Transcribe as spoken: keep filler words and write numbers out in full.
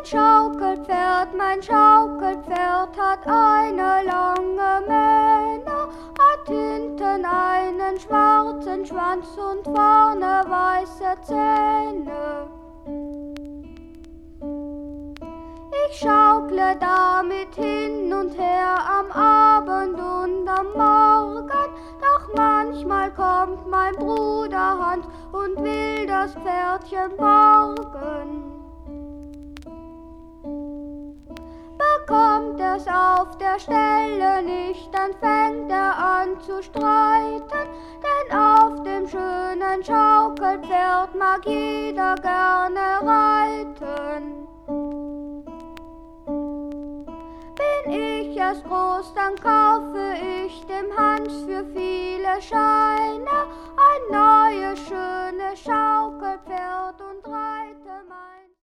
Mein Schaukelpferd, mein Schaukelpferd hat eine lange Mähne, hat hinten einen schwarzen Schwanz und vorne weiße Zähne. Ich schaukle damit hin und her am Abend und am Morgen, doch manchmal kommt mein Bruder Hans und will das Pferdchen borgen. Bekommt es auf der Stelle nicht, dann fängt er an zu streiten, denn auf dem schönen Schaukelpferd mag jeder gerne reiten. Bin ich erst groß, dann kaufe ich dem Hans für viele Scheine ein neues, schönes Schaukelpferd.